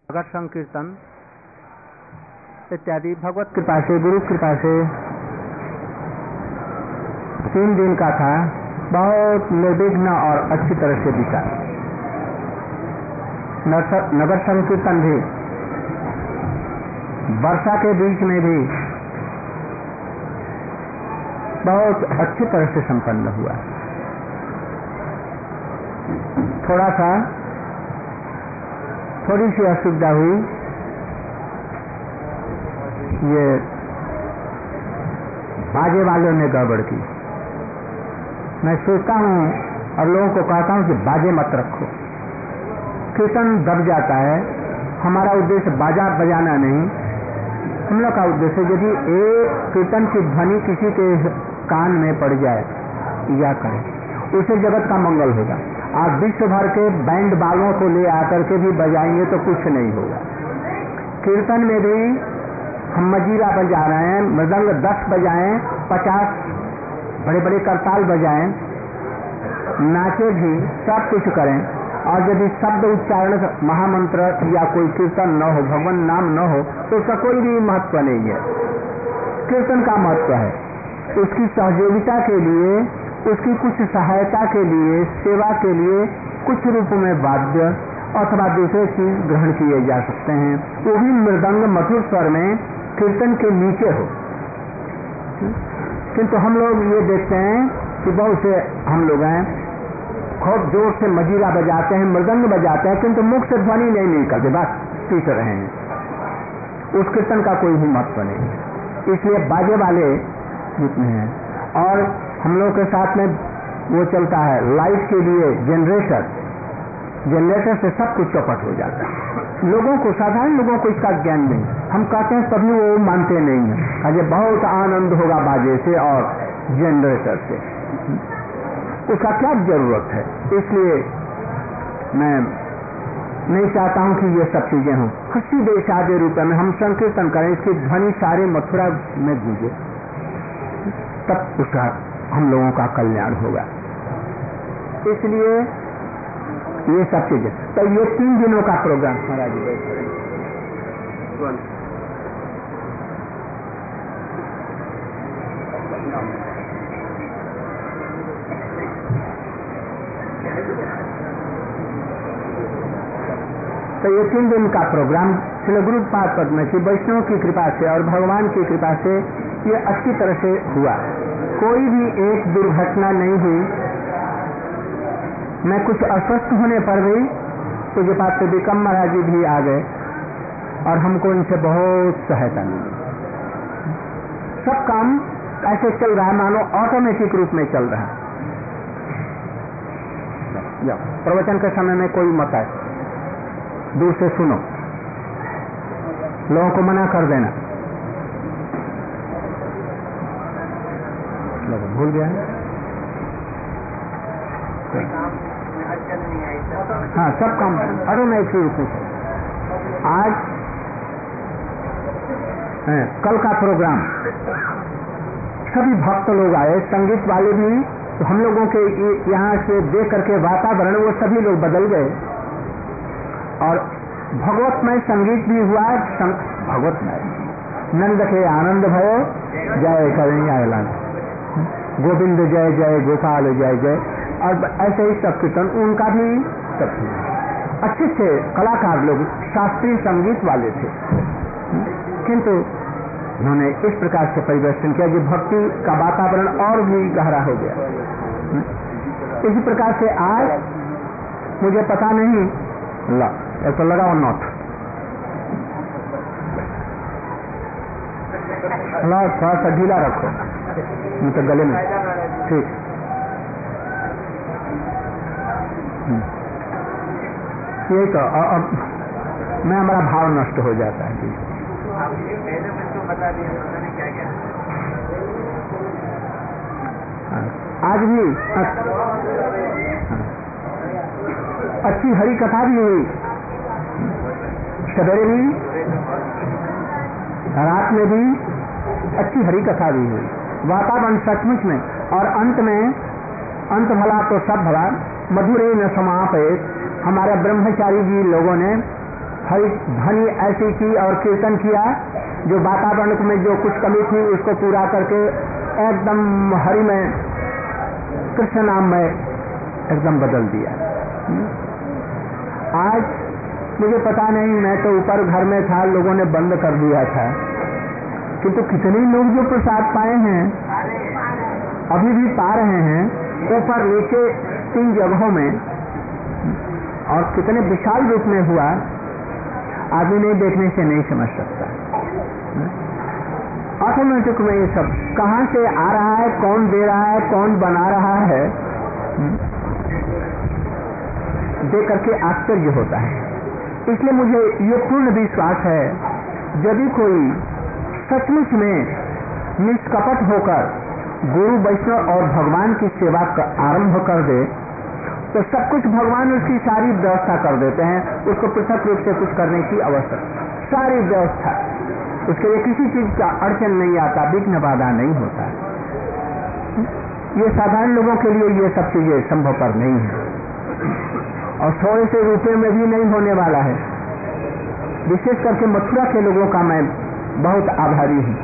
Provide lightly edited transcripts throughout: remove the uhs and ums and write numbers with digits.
नगर संकीर्तन इत्यादि भगवत कृपा से, गुरु कृपा से 3 दिन का था। बहुत निर्विघ्न और अच्छी तरह से बीता। नगर संकीर्तन भी वर्षा के बीच में भी बहुत अच्छी तरह से संपन्न हुआ। थोड़ी सी असुविधा हुई, ये बाजे वालों ने गड़बड़ की। मैं सोचता हूँ और लोगों को कहता हूँ कि बाजे मत रखो, कीर्तन दब जाता है। हमारा उद्देश्य बाजा बजाना नहीं, हम लोग का उद्देश्य यदि एक कीर्तन की ध्वनि किसी के कान में पड़ जाए या करें, उसे जगत का मंगल होगा। आप विश्व भर के बैंड बालों को ले आकर के भी बजाएंगे तो कुछ नहीं होगा। कीर्तन में भी हम मजीरा बजा रहे हैं, मृदंग 10 बजाएं, 50 बड़े बड़े करताल बजाएं, नाचे भी, सब कुछ करें, और यदि शब्द उच्चारण महामंत्र या कोई कीर्तन न हो, भगवान नाम न हो, तो उसका कोई भी महत्व नहीं है। कीर्तन का महत्व है उसकी सहयोगिता के लिए, उसकी कुछ सहायता के लिए, सेवा के लिए कुछ रूप में वाद्य अथवा दूसरे चीज ग्रहण किए जा सकते हैं, वो भी मृदंग मधुर स्वर में कीर्तन के नीचे हो। किंतु हम लोग ये देखते हैं कि बहुत से हम लोग हैं खूब जोर से मजीरा बजाते हैं, मृदंग बजाते हैं, किंतु मुख से ध्वनि नहीं निकलती, बस पीट रहे हैं। उस कीर्तन का कोई भी महत्व नहीं। इसलिए बाजे वाले जितने हैं, और हम लोग के साथ में वो चलता है लाइट के लिए जनरेटर से सब कुछ चौपट हो जाता है। लोगों को, साधारण लोगों को इसका ज्ञान नहीं। हम कहते हैं तभी वो मानते नहीं है। अजय बहुत आनंद होगा बाजे से और जनरेटर से, उसका क्या जरूरत है। इसलिए मैं नहीं चाहता हूं कि ये सब चीजें हों। खुशी देशादे रूप में हम संकीर्तन करें, इसकी ध्वनि सारे मथुरा में गूंजे, तब उसका हम लोगों का कल्याण होगा। इसलिए ये सब चीजें, तो ये 3 दिनों का प्रोग्राम महाराज जी तो ये 3 दिन का प्रोग्राम श्री गुरुपाद पद्म श्री वैष्णव की कृपा से और भगवान की कृपा से ये अच्छी तरह से हुआ। कोई भी एक दुर्घटना नहीं हुई। मैं कुछ अस्वस्थ होने पर भी पूज्य पाद से विकम महाराज जी भी आ गए और हमको इनसे बहुत सहायता मिली। सब काम ऐसे चल रहा है मानो ऑटोमेटिक रूप में चल रहा है। प्रवचन के समय में कोई मत आए, दूर से सुनो, लोगों को मना कर देना। भूल गया है? हाँ, सब काम ऑटोमेटिक रूप से। आज कल का प्रोग्राम सभी भक्त लोग आए, संगीत वाले भी, तो हम लोगों के यहाँ से देख करके वातावरण वो सभी लोग बदल गए और भगवतमय संगीत भी हुआ। भगवतमय नंद के आनंद भयो, जय करें आयलान, गोविंद जय जय, गोपाल जय जय, और ऐसे ही सब कीर्तन उनका भी सब अच्छे थे। कलाकार लोग शास्त्रीय संगीत वाले थे, किंतु उन्होंने इस प्रकार से परिवर्तन किया कि भक्ति का वातावरण और भी गहरा हो गया। इसी प्रकार से आज मुझे पता नहीं, तो लगाओ नोट, थोड़ा सा ढीला रखो, मतलब गले में, ठीक। यही तो अब मैं, हमारा भाव नष्ट हो जाता है। आज भी अच्छी हरि कथा भी हुई, सवेरे भी, रात में भी अच्छी हरि कथा भी हुई। वातावरण सचमुच में, और अंत भला तो सब भला, मधुरे न समापे। हमारे ब्रह्मचारी जी लोगों ने हरि ध्वनि ऐसी की और कीर्तन किया जो वातावरण में जो कुछ कमी थी उसको पूरा करके एकदम हरि में, कृष्ण नाम में एकदम बदल दिया। आज मुझे पता नहीं, मैं तो ऊपर घर में था, लोगों ने बंद कर दिया था, किंतु कितने लोग जो प्रसाद पाए हैं अभी भी पा रहे हैं, ऊपर नीचे 3 जगहों में, और कितने विशाल रूप में हुआ, आदमी नहीं देखने से नहीं समझ सकता। ऑटोमेटिक में ये सब कहां से आ रहा है, कौन दे रहा है, कौन बना रहा है, देख करके आश्चर्य होता है। इसलिए मुझे ये पूर्ण विश्वास है, यदि कोई सचमुच में निष्कपट होकर गुरु वैष्णव और भगवान की सेवा का आरंभ कर दे तो सब कुछ भगवान उसकी सारी व्यवस्था कर देते हैं, उसको पृथक रूप से कुछ करने की आवश्यकता, सारी व्यवस्था, उसके लिए किसी चीज का अड़चन नहीं आता, विघ्न बाधा नहीं होता। ये साधारण लोगों के लिए ये सब चीजें संभवपर नहीं है और थोड़े से रुपए में भी नहीं होने वाला है। विशेष करके मथुरा के लोगों का मैं बहुत आभारी हूं।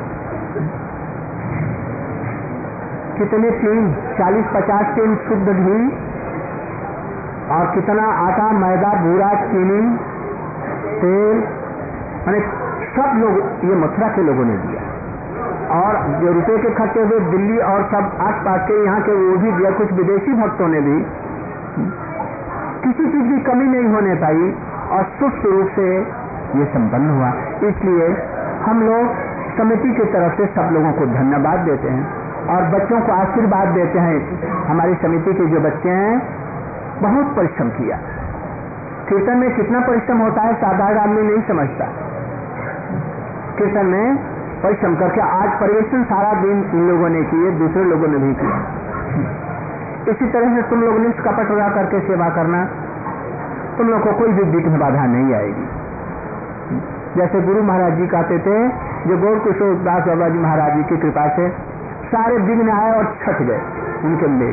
कितने टीन, 40-50 टीन शुद्ध घी और कितना आटा, मैदा, बूरा, चीनी, तेल, मैंने सब लोग, ये मथुरा के लोगों ने दिया, और जो रुपए के खर्चे हुए दिल्ली और सब आसपास के यहाँ के वो भी दिया, कुछ विदेशी भक्तों ने भी। किसी चीज की कमी नहीं होने पाई और सुस्त रूप से ये संपन्न हुआ। इसलिए हम लोग समिति की तरफ से सब लोगों को धन्यवाद देते हैं और बच्चों को आशीर्वाद देते हैं। हमारी समिति के जो बच्चे हैं बहुत परिश्रम किया। कीर्तन में कितना परिश्रम होता है साधारण आदमी नहीं समझता। कीर्तन में परिश्रम करके आज परिवेशन सारा दिन इन लोगों ने किए, दूसरे लोगों ने भी किया। इसी तरह से तुम लोग निष्कपट रह करके सेवा करना, तुम लोग को कोई भी विघ्न बाधा नहीं आएगी। जैसे गुरु महाराज जी कहते थे, जो गौर किशोर दास बाबा जी महाराज जी की कृपा से सारे विघ्न आए और छट गए उनके लिए।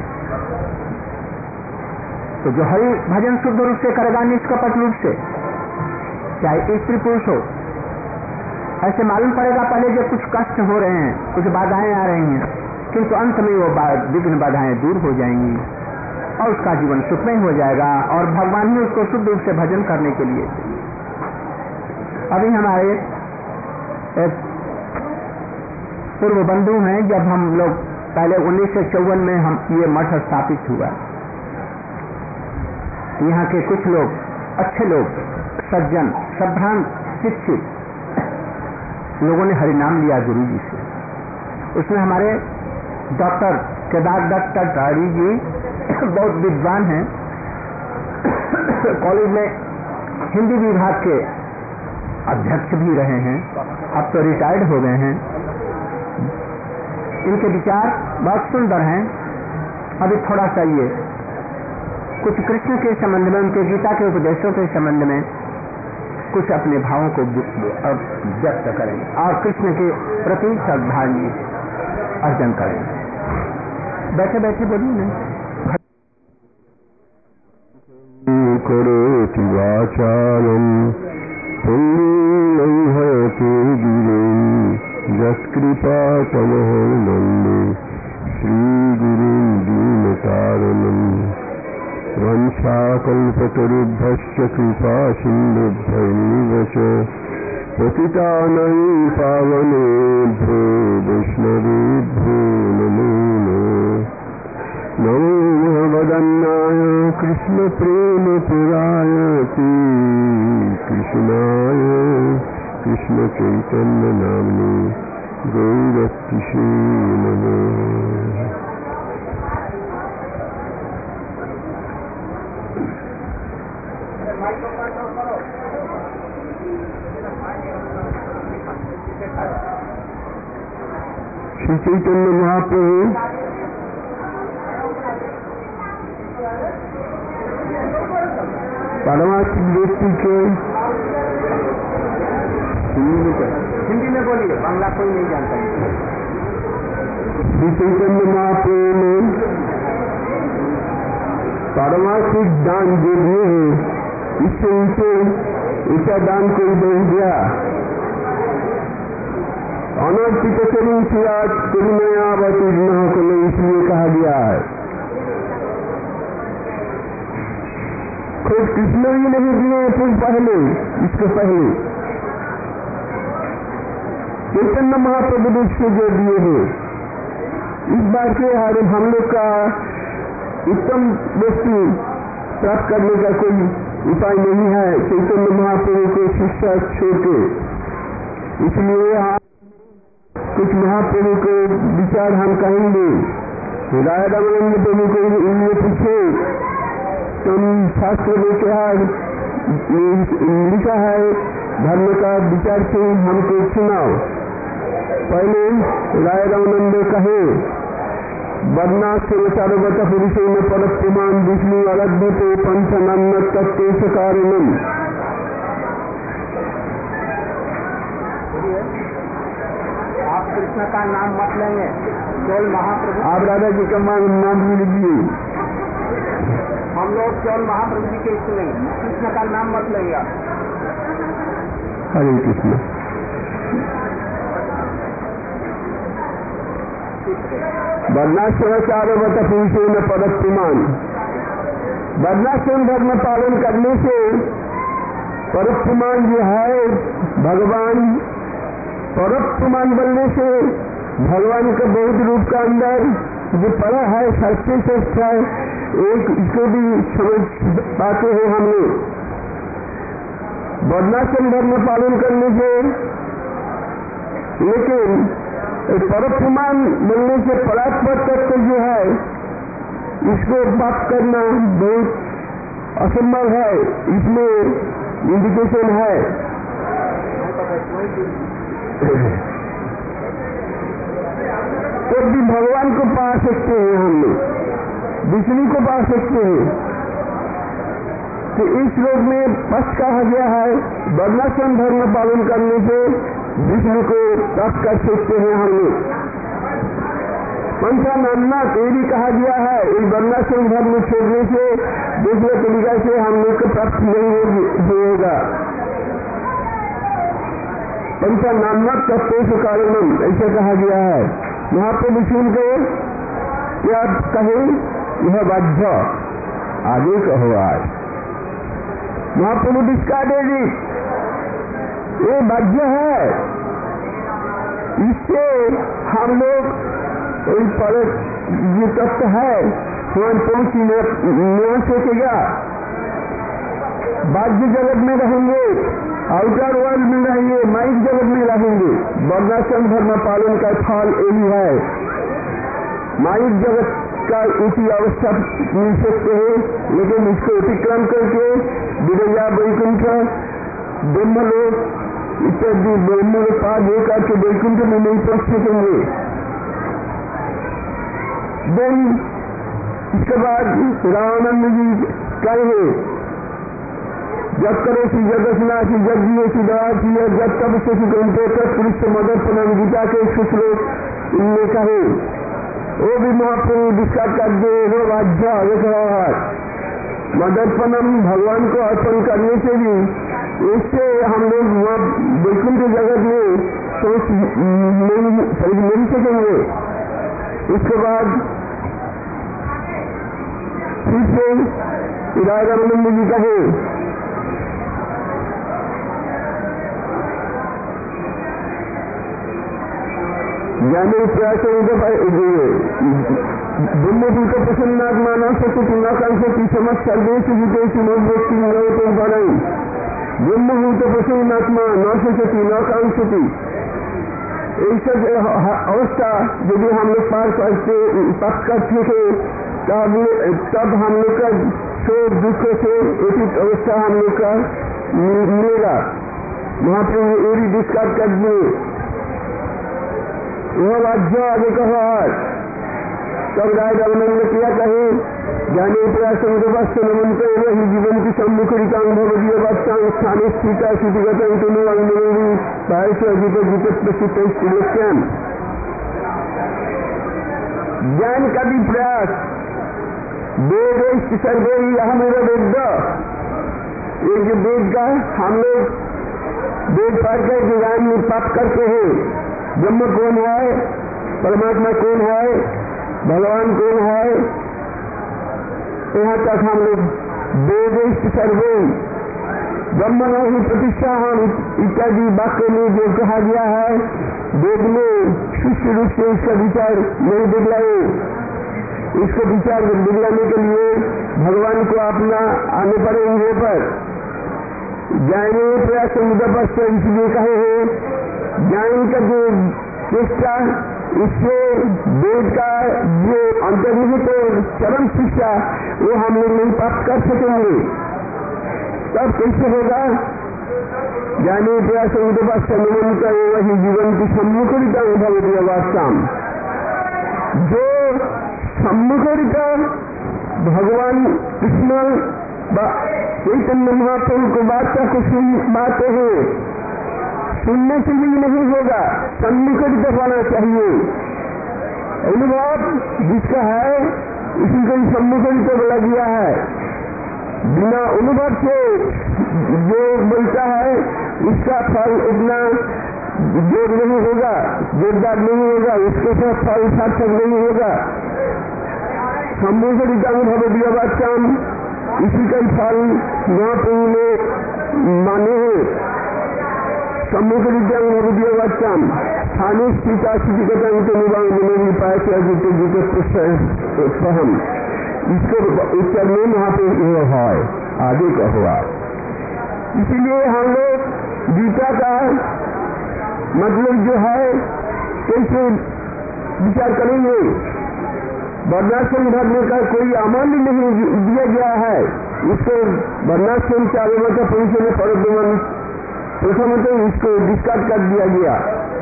तो जो हरि भजन शुद्ध रूप से करेगा निष्कपट रूप से, चाहे स्त्री पुरुष हो, ऐसे मालूम पड़ेगा पहले जो कुछ कष्ट हो रहे हैं, कुछ बाधाएं आ रही हैं, किंतु अंत में वो विघ्न बाधाएं दूर हो जाएंगी और उसका जीवन सुखमय हो जाएगा और भगवान ही उसको शुद्ध रूप से भजन करने के लिए। अभी हमारे एक पूर्व बंधु हैं, जब हम लोग पहले 1954 में हम ये मठ स्थापित हुआ, यहाँ के कुछ लोग, अच्छे लोग, सज्जन, सभ्रांत, शिक्षित लोगों ने हरिनाम लिया गुरु जी से। उसमें हमारे डॉक्टर केदार दत्त टारी जी बहुत विद्वान हैं, कॉलेज में हिंदी विभाग के अध्यक्ष भी रहे हैं, अब तो रिटायर्ड हो गए हैं। इनके विचार बहुत सुंदर हैं। अभी थोड़ा सा ये कुछ कृष्ण के संबंध में, उनके गीता के उपदेशों के संबंध में कुछ अपने भावों को व्यक्त करें और कृष्ण के प्रति श्रद्धांजलि अर्जन करें। बैठे बैठे बोलिए ना। करोति वाचालं पुण्यं हयते गिरिं यत्कृपा तमहं वन्दे श्रीगुरुं दीनतारिणं। वंशाकल्पतरुभ्यश्च कृपा सिन्धुभ्यैव च पतितानां पावनेभ्यो वैष्णवेभ्यो नमो नमो भगवदन्नाय कृष्णप्रेमपुरायते कृष्णाय कृष्णचैतन्यनाम्ने गौरतिषे नमः। श्री चैतन्य महाप्रभु परमात्म व्यक्ति के हिंदी में बोलिए, बांग्ला कोई नहीं जानता। श्री चैतन्य महाप्रभु ने पारमार्थिक दान जो दिए हैं, इससे उनसे इच्छा दान कोई दे दिया। अनर्पित शरीर सियाज करुणया अवतीर्ण को इसलिए कहा गया है। खुद कृष्ण ही नहीं दिए फिर पहले, इसके पहले चैतन्य महाप्रभु रूप से जो दिए हैं। इस बार से हम लोग का उत्तम वस्तु प्राप्त करने का कोई उपाय नहीं है चैतन्य महाप्रभु को शिष्य छोड़ के। इसलिए कुछ महाप्रभु के विचार हम कहेंगे। राय रामानंद प्रभु को इनमें पूछे, तुम शास्त्र में क्या लिखा है धर्म का विचार से हमको सुनाओ। पहले राय रामानंद कहे, वर्णाश्रम चारुवत पुरुषों में पर प्रमाण विष्णु अरद्भुतो पंचनान्न तत्व कारणम। आप कृष्ण का नाम मत लेंगे, केवल महाप्रभु। आप राधा जी का नाम लीजिए। हम लोग केवल महाप्रभु जी के सुनेंगे, कृष्ण का नाम मत लेंगे। हरे कृष्ण। वर्णाश्रम चारुवत पुरुषों में पर प्रमाण। वर्णाश्रम धर्म पालन करने से परप्रमाण जो है भगवान, परप्रमाण बनने से भगवान का बहुत रूप का अंदर जो पड़ा है सच्चे सच है, एक इसको भी समझ पाते हैं हम लोग। वर्णाश्रम धर्म पालन करने से, लेकिन परप्रमाण बनने से परात्पर तत्व जो है इसको प्राप्त करना बहुत असंभव है। इसमें इंडिकेशन है। तो भी भगवान को पा सकते हैं हम लोग, विष्णु को पा सकते हैं। तो इस श्लोक में स्पष्ट कहा गया है वर्णाश्रम धर्म पालन करने से विष्णु को प्राप्त कर सकते हैं हम लोग। पंचानान्ना ये भी कहा गया है, इस वर्णाश्रम धर्म छोड़ने से दूसरे तरीका से हम लोग को प्राप्त नहीं होगा। पंचानान्ना तत्व कारणम ऐसा कहा गया है। महाप्रभु सुन के क्या कहे, यह बाध्य आगे कहो। आज महाप्रभु डिस्कार्डेड, ये बाध्य है। इससे हम लोग पर ये तत्व है वहां पहुंच नहीं सकेगा। बाह्य जगत में रहेंगे, आउटर वर्ल्ड में रहेंगे, माइक जगत में रहेंगे। वर्णाश्रम धर्म पालन का फल यही है। माइक जगत का उसी अवस्था मिल सकते हैं, लेकिन इसको अतिक्रम करके विरजा वैकुंठ ब्रह्मलोक इत्यादि ब्रह्मलोक पार होकर के वैकुंठ में नहीं पहुंच सकेंगे। देन इसके बाद रामानंद जी कहे, जब करो सी जगसनासी जब जिये सी दवासी जब तब से पुरुष मदर्पण गीता के श्लोक इनमें कहे, वो भी महाप्रभु डिस्कस कर दे। वो बाध्य मदर्पणम भगवान को अर्पण करने से भी इससे हम लोग वहाँ वैकुंठ जगत में सोच नहीं सकेंगे। उसके बाद फिर से रामानंद जी कहे, ज्ञानी प्रयास ब्रह्मभूत प्रसन्नात्मा न सकुति न कंसति समस्त सर्वेश विदेशी व्यक्ति तो बनाई। ब्रह्मभूत प्रसन्नात्मा न सकुति न कंसति, ऐसा अवस्था यदि हम लोग पार करते प्राप्त करते थे तब हम लोग का शोक दुख से एक अवस्था हम लोग का मिलेगा। महाप्रभु एरी डिस्कार्ड कर दिए। वह बाध्य आगे कहा। तब राय रामानंद किया कहे, ज्ञानी प्रयासन नमंत्र वही जीवन की सम्मुख रिकांगीय बादशाह स्थानीय स्थिता स्थितिगत प्रसिद्ध ज्ञान का भी प्रयास वेद सर्वे अहमेव वेद ये जो वेद का हम लोग वेद पढ़ के ज्ञान में प्राप्त करते हैं, ब्रह्म कौन है, परमात्मा कौन है, भगवान कौन है, यहाँ तक हम लोग वेद सर्वे ब्रह्म ही प्रतिष्ठा हम इत्यादि वाक्य में जो कहा गया है, वेद में सूक्ष्म रूप से इसका विचार नहीं दिखलाए। इसको विचार दिखलाने के लिए भगवान को अपना आने पड़ेंगे पर ज्ञान प्रयास मुद्दा इसलिए कहे हैं ज्ञान का जो चेष्टा, इससे वेद का जो अंतर्निहित चरम शिक्षा वो हम लोग नहीं प्राप्त कर सकेंगे। तब कैसे होगा? ज्ञानी प्रयास उदपासन का वही जीवन की सम्मुखरिता भगवती अवस्थाम, जो सम्मुखरिता भगवान कृष्ण चैतन्य महाप्रभु को वार्ता को बातें हैं, सुनने से भी नहीं होगा, सम्मुखरिता होना चाहिए। अनुभव जिसका है इसी को सम्मुखरिता बोला गया है। बिना अनुभव से जो बोलता है उसका फल इतना जोर नहीं होगा, जोरदार नहीं होगा, उसके साथ फल सार्थक नहीं होगा। सम्मुखरिता अनुभव दियावाचाम, इसी का फल महाप्रभु ने माने हैं। सम्मुखरिता अनुभव दियावाचाम स्थानीय स्थिता स्थितिगता निवांग पाए सहम, इसको उत्तर में वहां पे है आगे का हुआ। इसीलिए हम लोग गीता का मतलब जो है कैसे विचार करेंगे। वर्णाश्रम धर्म का कोई अमान्य नहीं दिया गया है, इसको वर्णाश्रम से आगे का परिचय में प्रथमत इसको डिस्कार्ड कर दिया गया।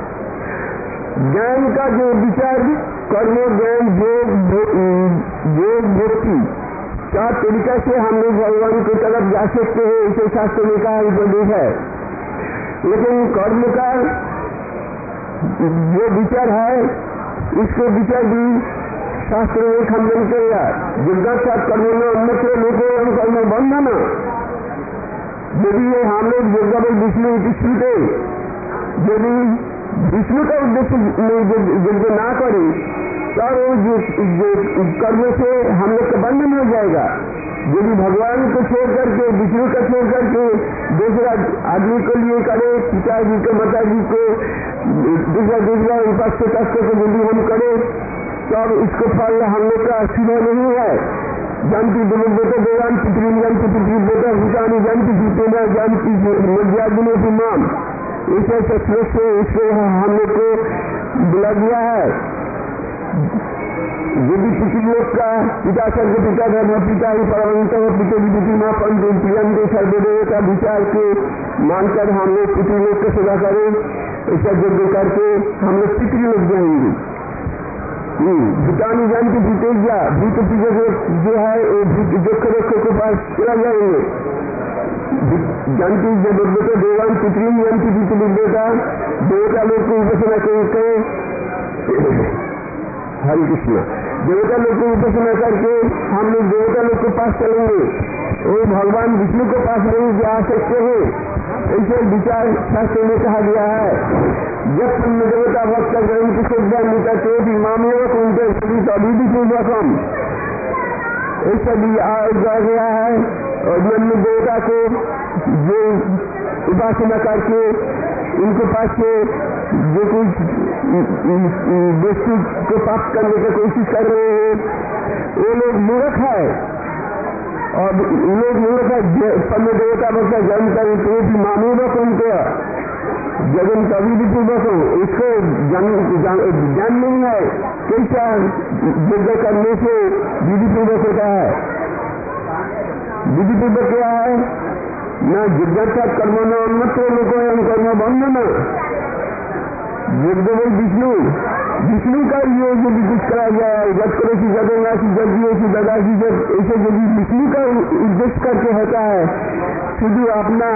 ज्ञान का जो विचार कर्म ज्ञान योग भक्ति चार तरीका से हम लोग भगवान की तरफ जा सकते हैं, इसे शास्त्र में कहा उपदेश है। लेकिन कर्म का जो विचार है इसको विचार भी शास्त्र में खंडन किया। जिज्ञासा कर्म में अन्य लोगों हम कर्म बंधन, यदि हम लोग दुर्गा विष्णु स्मृति, यदि विष्णु का उद्देश्य यज्ञ ना करें तब जो कर्म से हम लोग का बंधन हो जाएगा। यदि भगवान को छोड़ करके विष्णु का छोड़ करके दूसरा आदमी को लिए करे, पिताजी को माताजी को दूसरा उपास्य कष्ट को यदि हम करे तब इसको फल हम लोग का शुभ नहीं है। जानती दुर्बोध देवान पितृ जानती पितृबोध भूतानी जानती जीतेना जानती मध्याग्नि की माम, ऐसे श्लोक से इसको हम लोग को बुला दिया है। यदि किसी लोग का पिता सर्व पिता धर्म पिता ही परमंत पिता विधि माँ पंच प्रियम के सर्वदेव का विचार के मानकर हम लोग पितृ लोग की सेवा करें, ऐसा यज्ञ करके हम लोग पितृ लोग जाएंगे। भूतानी जान की भूतेजा भूत जो है जो के पास चला जाएंगे। जानती जब देवान पितृ जानती पितृ देवता देवता लोग को उपासना करके हरे कृष्ण देवता लोग को उपासना करके हम लोग देवता लोग के पास चलेंगे, वो भगवान विष्णु के पास नहीं जा सकते हैं। ऐसे विचार शास्त्र में कहा गया है। जब पुण्य देवता भक्त ग्रहण की श्रद्धा मिलता तो भी मामले उनके सभी अभिधि पूर्वकम ऐसा भी जा गया है। और नन्द देवता को जो उपासना करके उनके पास से जो कुछ वस्तु को प्राप्त करने की कोशिश कर रहे हैं वो लोग मूर्ख है। और लोग मूर्ख है पुण्य देवता भक्त जन्म करें तो भी मामूलक उनको जगन कभी भी पूर्वक हो, इसको ज्ञान नहीं है कैसा यज्ञ करने से विधि पूर्वक होता है। विधि पूर्वक क्या है न जिज्ञासा कर्म न अन्नत्र लोगों एवं कर्म बंधन। यज्ञ विष्णु का योग यदि कुछ करा जाए जब करो की जगन्नाथी जगी दादाजी जब ऐसे यदि विष्णु का उद्देश्य करके होता है, शुद्ध अपना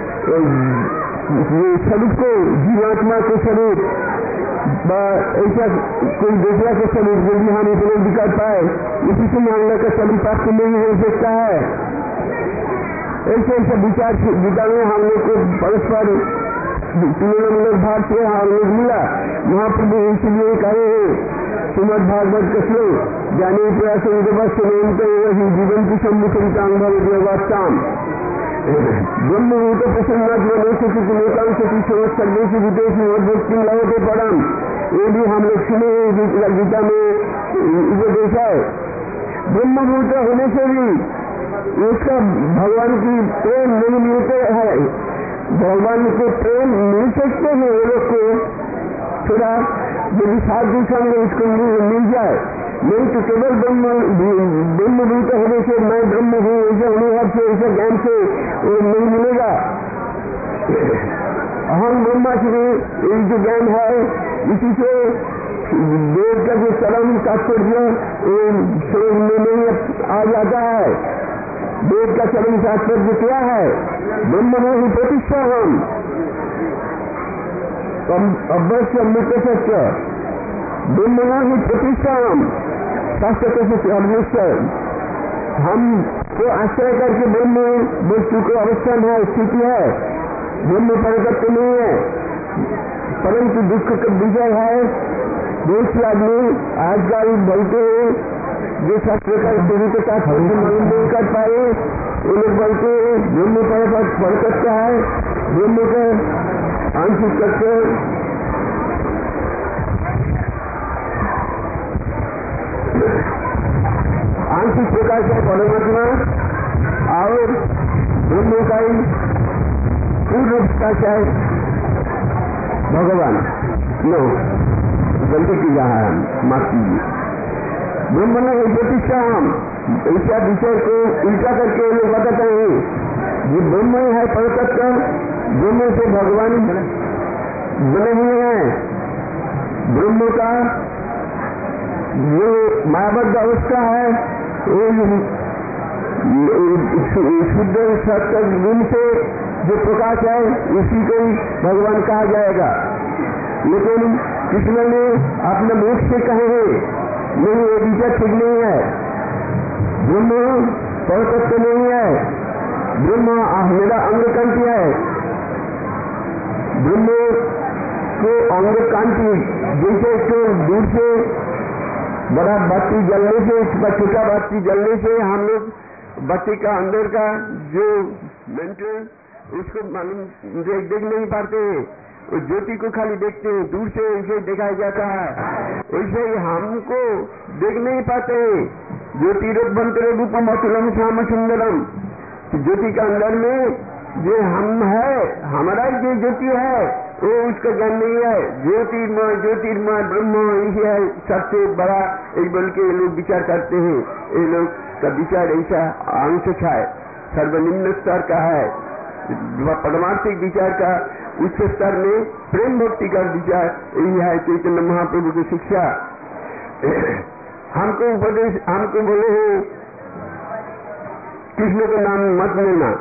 स्वरूप को जीवात्मा के स्वरूप ऐसा कोई दूसरा के स्वरूप यदि हम उपलब्धि कर पाए, इसी से मामला का स्वरूप प्राप्त नहीं हो सकता है। ऐसे ऐसे विचार गीता में हम लोग को परस्पर तुलनामूलक भाग से हम लोग मिला। महाप्रभु इसलिए कहे श्रीमद भागवत का श्लोक ज्ञानी प्रयास जीवन की सम्मुखितांगवास्ताम ब्रह्मभूत प्रसन्नात्मक सर्वेश विदेश भक्ति लवते पड़म। ये भी हम लोग सुने गीता में उपदेश है। ब्रह्मभूत होने से भी उसका भगवान की प्रेम नहीं मिलते है। भगवान को प्रेम मिल सकते हैं वो लोग को थोड़ा यदि साधु संग उसको मिल जाए, नहीं तो केवल ब्रह्मभूत होने से मैं ब्रह्म हूँ ऐसे अनुभव से ऐसे ज्ञान से वो नहीं मिलेगा। अहम ब्रह्मास्मि एक जो ज्ञान है इसी से वेद का जो चरम तात्पर्य समझ में नहीं आ जाता है। वेद का चरम तात्पर्य क्या है? ब्रह्म में ही प्रतिष्ठा हम अवश्य मृत सत्य ब्रह्म में ही प्रतिष्ठा हम शास्त्र से अनिश्चय हमको आश्रय करके ब्रह्म वस्तु को अवस्थान है, स्थिति है। ब्रह्म परतत्व नहीं है, परंतु दुख का विजय है। देश आदमी आजकल बोलते हैं जो शास्त्र का गुरु के साथ मालूम नहीं कर पाए, वो लोग बोलते हैं ब्रह्म परतत्व है, ब्रह्म का आंशिक तत्व आंशिक प्रकाश है परमात्मा और ब्रह्म का ही पूर्ण प्रकाश है भगवान। नो गलती की जहाँ हम माफ कीजिए। ब्रह्म ने प्रतिष्ठा हम ऐसा विषय को उल्टा करके लोग बताते हैं ये ब्रह्म है परतत्व, ब्रह्म से भगवान बने हुए हैं। ब्रह्म का जो मायाबद्ध अवस्था है शुद्ध सत्य गुण से जो प्रकाश है उसी को ही भगवान कहा जाएगा। लेकिन कृष्ण ने अपने मुख से कहे हैं नहीं ये विचार ठीक नहीं है। ब्रह्म परतत्व नहीं है, ब्रह्म मेरा अंग कांति है। ब्रह्म को अंग कांति जैसे तो दूर से बड़ा बत्ती जलने से छोटा बत्ती जलने से हम लोग बत्ती का अंदर का जो मेंटल उसको मालूम देख नहीं पाते, ज्योति को खाली देखते हैं, दूर से उसे दिखाया जाता है। वैसे ही हमको देख नहीं पाते। ज्योतिरभ्यंतर रूपम अतुलम श्याम सुंदरम, ज्योति का अंदर में जो हम है हमारा जो ज्योति है वो उसका ज्ञान नहीं है। ज्योतिर्मय ब्रह्म यही है सबसे बड़ा एक बोल के लोग विचार करते हैं। ये लोग का विचार ऐसा अंश है सर्वनिम्न स्तर का है। परमार्थिक विचार का उच्च स्तर में प्रेम भक्ति का विचार यही है। चैतन्य महाप्रभु की शिक्षा हमको उपदेश हमको बोले हैं कृष्ण का नाम मत लेना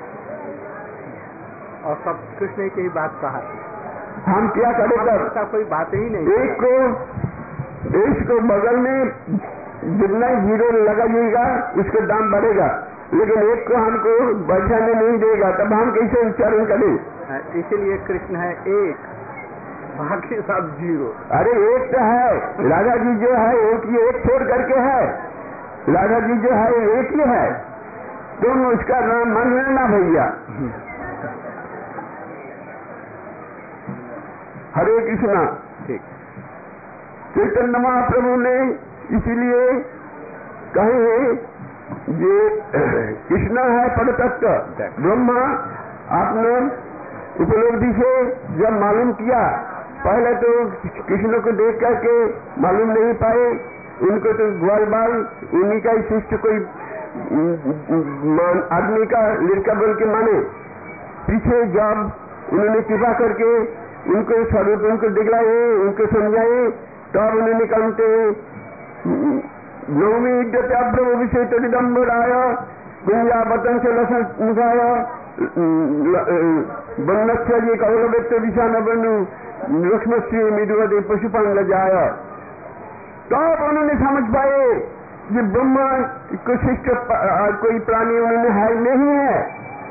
और सब कृष्ण की ही बात कहा। हम क्या करेगा कोई बात ही नहीं। एक को बगल में जितना जीरो लगाइएगा उसका दाम बढ़ेगा, लेकिन एक को हमको बढ़ाने नहीं देगा, तब हम कैसे उच्चारण करें? इसीलिए कृष्ण है एक, बाकी सब जीरो। अरे एक तो है राधा जी जो है एक छोड़ करके है। राधा जी जो है एक ही है, तुम उसका नाम मान लेना भैया। हरे कृष्णा। ठीक। चैतन्य महाप्रभु ने इसीलिए कहे ये कृष्ण है परतत्व ब्रह्मा। आपने उपलब्धि से जब मालूम किया, पहले तो कृष्ण को देख करके मालूम नहीं पाए, उनको तो ग्वाल बाल उन्हीं का ही शिष्ट कोई आदमी का लड़का बोल के माने। पीछे जब उन्होंने कृपा करके उनको स्वरूप उनको दिखलाए, उनको समझाए, तब उन्होंने कहते नवमी प्रभु विषय तदिदम्बराय गुंजा बतन से लसमुखाय बन्नस्य जी कौलवेत्य दिशा न बनू लक्ष्मश्री मिधुवदे पशुपान लजाय। तब उन्होंने समझ पाए कि ब्रह्मा को शिष्ट कोई प्राणी उन्होंने है नहीं है,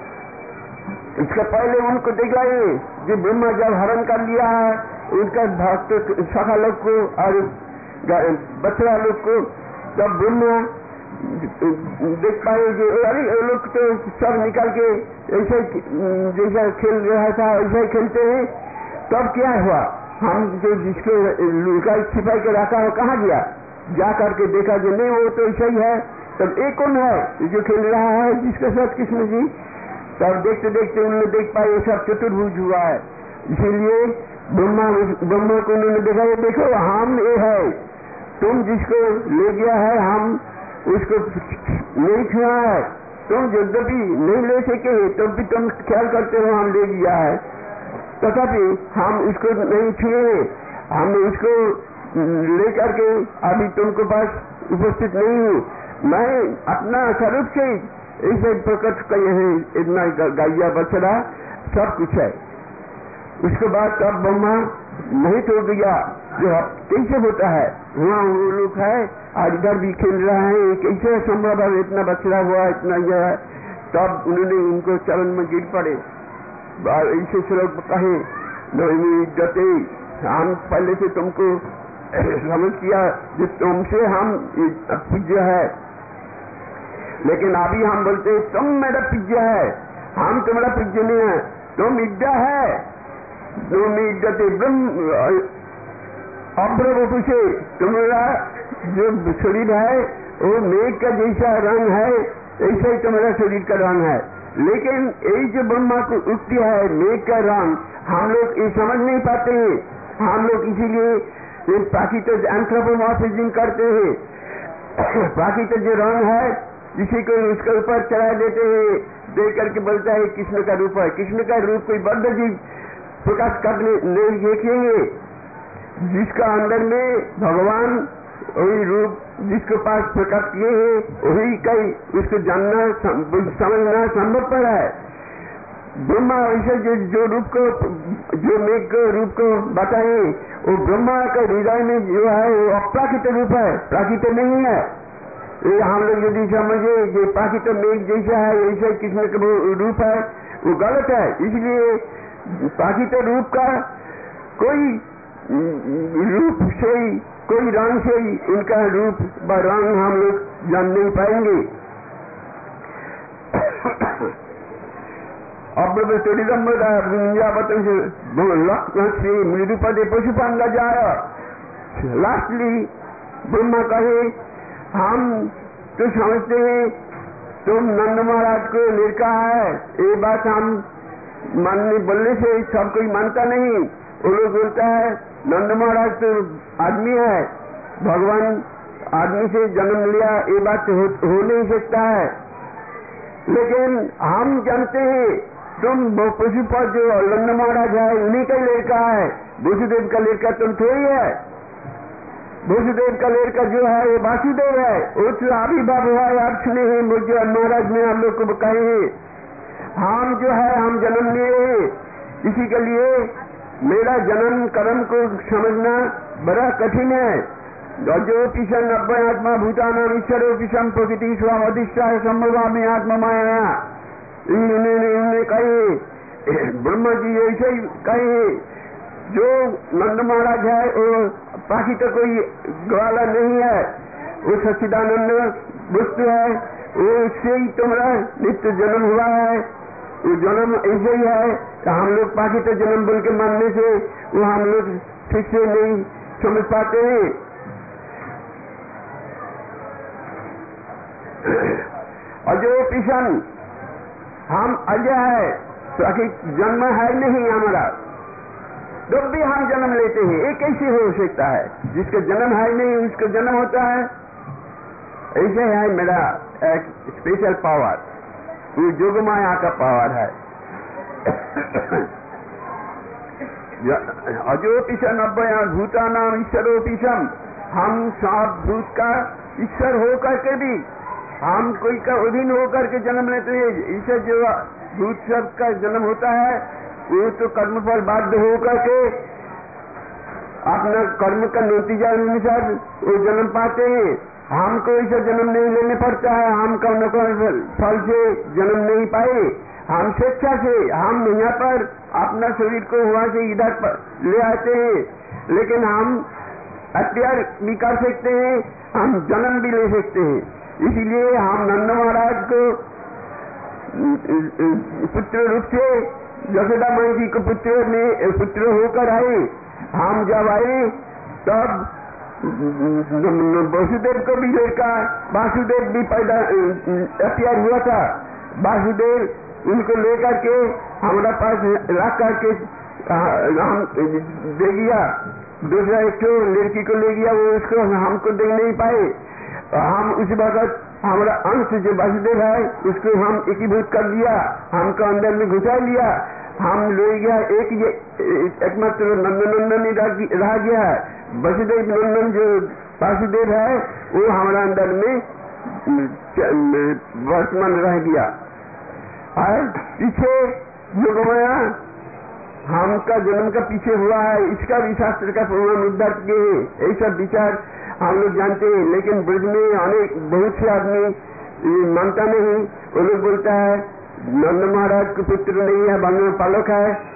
इसका पहले उनको दिखाए जो ब्रह्मा जब हरण कर लिया है उनका भक्त सखा लोग को और बछड़ा लोग को, तब ब्रह्मा देख पाए कि अरे ये लोग तो सब निकल के ऐसे जैसा खेल रहा था ऐसा ही खेलते हैं। तब क्या हुआ, हम जो जिसको लुका छिपा के रखा हो कहाँ गया, जा करके देखा कि नहीं वो तो ऐसा ही है। तब एक कौन है जो खेल रहा है जिसके साथ कृष्ण जी। तब देखते देखते उन्होंने देख पाए ये सब चतुर्भुज हुआ है। इसीलिए ब्रह्मा को उन्होंने देखा, ये देखो हम ये है, तुम जिसको ले गया है हम उसको नहीं छुआ है, तुम यद्यपि नहीं ले सके तब भी तुम ख्याल करते हो हम ले गया है, तथापि हम उसको नहीं छुए, हमने उसको लेकर के अभी तुमको पास उपस्थित नहीं हूँ। मैं अपना स्वरूप से ऐसे प्रकट किए हैं, इतना गाया बछड़ा सब कुछ है। उसके बाद तब ब्रह्मा मोहित हो गया, जो कैसे होता है, वहाँ वो लोग है आज इधर भी खेल रहा है, कैसे संभव है इतना बछड़ा हुआ इतना यह है। तब उन्होंने उनको चरण में गिर पड़े, ऐसे श्लोक कहे जते हम पहले से तुमको समझ किया जो तुमसे हम पूज्य है, लेकिन अभी हम बोलते तुम मेरा पूज्य है, हम तुम्हारा पूज्य नहीं है, तुम इज्जा है, तुम इज्जते ब्रह्म अब्रवपु से तुम्हारा जो शरीर है वो मेघ का जैसा रंग है, ऐसा ही तुम्हारा शरीर का रंग है। लेकिन यही जो ब्रह्मा को उक्ति है मेघ का रंग, हम लोग ये समझ नहीं पाते हैं, हम लोग इसीलिए प्राकृत एंथ्रोपोमॉर्फिज्म करते हैं। प्राकृत जो रंग है किसी को उसके ऊपर चढ़ा देते हैं, देख करके बोलता है कृष्ण का रूप है। कृष्ण का रूप कोई बद्ध जीव प्रकाश करने नहीं देखेंगे, जिसका अंदर में भगवान वही रूप जिसके पास प्रकट किए हैं वही कई उसको जानना समझना संभव पर है। ब्रह्मा ऐसे जो रूप को जो मेघ को रूप को बताए वो ब्रह्मा का हृदय में जो है वो अप्राकृत रूप है, प्राकृत नहीं है। ये हम लोग यदि समझे कि प्राकृत मेघ जैसा है ऐसा कृष्ण का रूप है, वो गलत है। इसलिए प्राकृत रूप का कोई रूप से ही कोई रंग से ही उनका रूप व रंग हम लोग जान नहीं पाएंगे। से मृदुपदे पशुपांगा जाया। लास्टली ब्रह्मा कहे हम तो समझते हैं तुम नंद महाराज को निरका है, ये बात हम मानने बोलने से सब कोई मानता नहीं। वो लोग बोलता है नंद महाराज तो आदमी है, भगवान आदमी से जन्म लिया, ये बात हो नहीं सकता है। लेकिन हम जानते हैं तुम पशुपत जो नंद महाराज है उन्हीं का लड़का है, वसुदेव का लड़का तुम थोड़ी है। वसुदेव का लड़का जो है वो वासुदेव है, वो तो आविर्भाव हुआ है अर्थ नहीं मुझे महाराज ने हम लोग को कहे हम जो है हम जन्म लिए, इसी के लिए मेरा जन्म कर्म को समझना बड़ा कठिन है। जो पिशन अभ्यात्मा भूताना ईश्वरो पिशम प्रकृति स्वाम अधिष्ठाय संभवा में आत्मा माया, इन्होंने कहे ब्रह्मा जी ऐसे ही कहे जो नंद महाराज है वो बाकी तो कोई ग्वाला नहीं है, वो सच्चिदानंद वस्तु है, वो उससे ही तुम्हारा नित्य जन्म हुआ है, वो जन्म ऐसे ही है। तो हम लोग बाकी तो जन्म बोल के मानने से वो हम लोग ठीक से नहीं समझ पाते हैं। अजो पिशन हम अजय है, बाकी जन्म है नहीं हमारा, जब भी हम जन्म लेते हैं ये कैसे हो सकता है, जिसका जन्म है नहीं उसका जन्म होता है। ऐसे है मेरा एक स्पेशल पावर, वो जोग माया का पावर है। अजोपिशन अभ्या भूतानाम ईश्वरोपिशम, हम सब भूत का ईश्वर हो करके भी हम कोई का अधीन होकर के जन्म लेते हैं। ईश्वर जो भूत सब का जन्म होता है वो तो कर्म पर बाध्य होकर के अपना कर्म का नतीजा अनुसार वो जन्म पाते हैं। हमको ऐसा जन्म नहीं लेने पड़ता है, हम कौन फल से जन्म नहीं पाए, हम स्वेच्छा से हम यहाँ पर अपना शरीर को वहां से इधर ले आते हैं, लेकिन हम हत्यार भी कर सकते हैं, हम जन्म भी ले सकते हैं। इसीलिए हम नंद महाराज को पुत्र रूप से यशोदा माई जी को पुत्र होकर आए। हम जब आए तब वसुदेव को भी देखा, वासुदेव भी पैदा हत्यार हुआ था। वासुदेव उनको लेकर के हमारा पास रख करके हम दे गया, दूसरा एक लड़की को ले गया, वो उसको हमको देख नहीं पाए। हम उस वक्त हमारा अंश जो वासुदेव है उसको हम एकीभूत कर दिया, हमको अंदर में घुसा लिया, हम ले गया एकमात्र नंदनंदन ही रह गया। वसुदेव नंदन जो वासुदेव है वो हमारा अंदर में वर्तमान रह गया। और पीछे योगमाया हमका जन्म का पीछे हुआ है, इसका भी शास्त्र का प्रमाण उद्धार किए हैं। ऐसा विचार हम लोग जानते हैं, लेकिन ब्रज में अनेक बहुत से आदमी मानता नहीं। वो लोग बोलता है नंद महाराज को पुत्र नहीं है, बांग्ला पालक है,